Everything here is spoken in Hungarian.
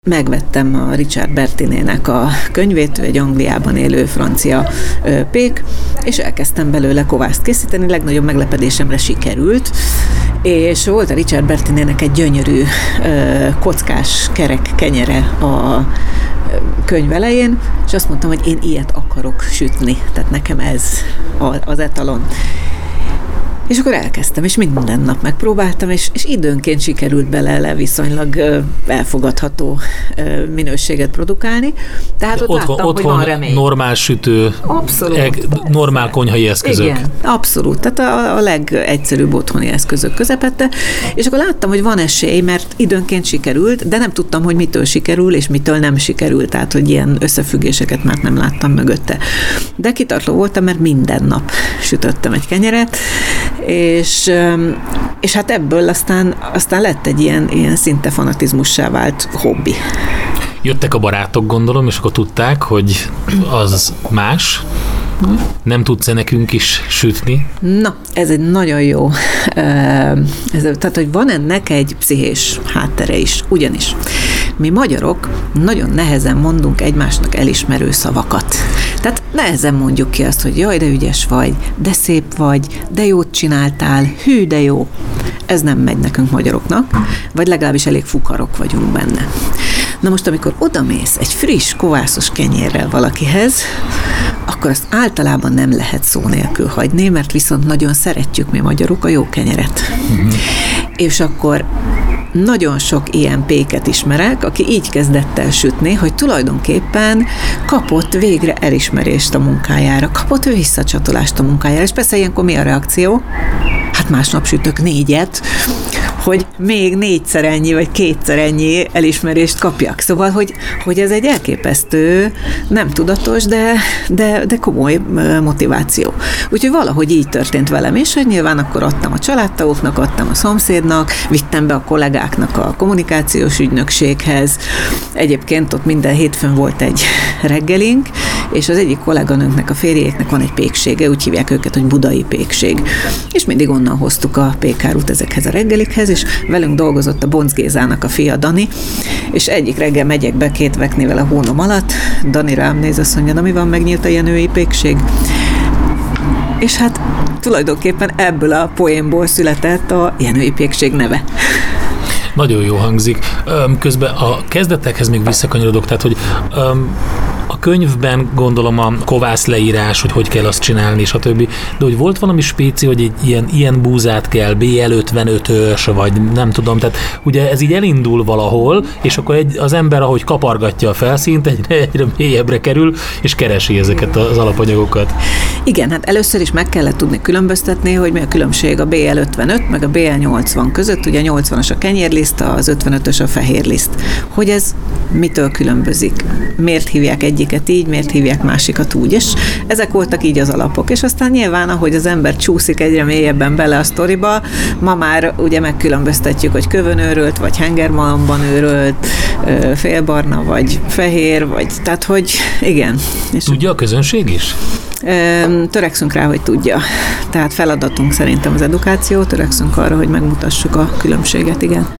Megvettem a Richard Bertinének a könyvét, ő egy Angliában élő francia pék, és elkezdtem belőle kovászt készíteni, legnagyobb meglepedésemre sikerült, és volt a Richard Bertinének egy gyönyörű kockás kerek kenyere a könyv elején, és azt mondtam, hogy én ilyet akarok sütni, tehát nekem ez az etalon. És akkor elkezdtem, és minden nap megpróbáltam, és időnként sikerült belőle viszonylag elfogadható minőséget produkálni. Tehát ott láttam, hogy van remény. Normál sütő, normál konyhai eszközök. Igen, abszolút. Tehát a legegyszerűbb otthoni eszközök közepette. És akkor láttam, hogy van esély, mert időnként sikerült, de nem tudtam, hogy mitől sikerül, és mitől nem sikerült. Tehát, hogy ilyen összefüggéseket már nem láttam mögötte. De kitartó voltam, mert minden nap sütöttem egy kenyeret, és hát ebből aztán lett egy ilyen szinte fanatizmussá vált hobbi. Jöttek a barátok, gondolom, és akkor tudták, hogy az más. Nem tudsz nekünk is sütni? Na, ez egy nagyon jó. Tehát, hogy van ennek egy pszichés háttere is. Ugyanis mi magyarok nagyon nehezen mondunk egymásnak elismerő szavakat. Tehát nehezen mondjuk ki azt, hogy jaj, de ügyes vagy, de szép vagy, de jót csináltál, hű, de jó. Ez nem megy nekünk magyaroknak, vagy legalábbis elég fukarok vagyunk benne. Na most, amikor odamész egy friss, kovászos kenyérrel valakihez, akkor azt általában nem lehet szó nélkül hagyni, mert viszont nagyon szeretjük mi magyarok a jó kenyeret. Uh-huh. És akkor nagyon sok ilyen péket ismerek, aki így kezdett el sütni, hogy tulajdonképpen kapott végre elismerést a munkájára, kapott visszacsatolást a munkájára, és persze ilyenkor mi a reakció? Hát másnap sütök 4-et, hogy még 4-szer ennyi, vagy 2-szer ennyi elismerést kapjak. Szóval, hogy ez egy elképesztő, nem tudatos, de komoly motiváció. Úgyhogy valahogy így történt velem is, hogy nyilván akkor adtam a családtagoknak, adtam a szomszédnak, vittem be a kollégáknak a kommunikációs ügynökséghez. Egyébként ott minden hétfőn volt egy reggelink, és az egyik kolléganőnknek, a férjéknek van egy péksége, úgy hívják őket, hogy budai pékség. És mindig onnan hoztuk a pékárút ezekhez a reggelikhez, és velünk dolgozott a Bonc Gézának a fia, Dani, és egyik reggel megyek be 2 veknével a hónom alatt, Dani rám néz, azt mondja, na mi van, megnyílt a jenői pékség? És hát tulajdonképpen ebből a poénból született a jenői pékség neve. Nagyon jó hangzik. Közben a kezdetekhez még visszakanyarodok, tehát, hogy a könyvben gondolom a kovász leírás, hogy kell azt csinálni, stb. De hogy volt valami spéci, hogy egy ilyen búzát kell, BL55-ös, vagy nem tudom, tehát ugye ez így elindul valahol, és akkor az ember, ahogy kapargatja a felszínt, egyre mélyebbre kerül, és keresi ezeket az alapanyagokat. Igen, hát először is meg kellett tudni különböztetni, hogy mi a különbség a BL55 meg a BL80 között, ugye a 80-as a kenyérliszt, az 55-ös a fehérliszt. Hogy ez mitől különbözik? Miért hívják egyiket így, miért hívják másikat úgy, és ezek voltak így az alapok. És aztán nyilván, ahogy az ember csúszik egyre mélyebben bele a sztoriba, ma már ugye megkülönböztetjük, hogy kövön őrölt, vagy hengermalomban őrölt, félbarna, vagy fehér, vagy tehát, hogy igen. És tudja a közönség is? Törekszünk rá, hogy tudja. Tehát feladatunk szerintem az edukáció, törekszünk arra, hogy megmutassuk a különbséget, igen.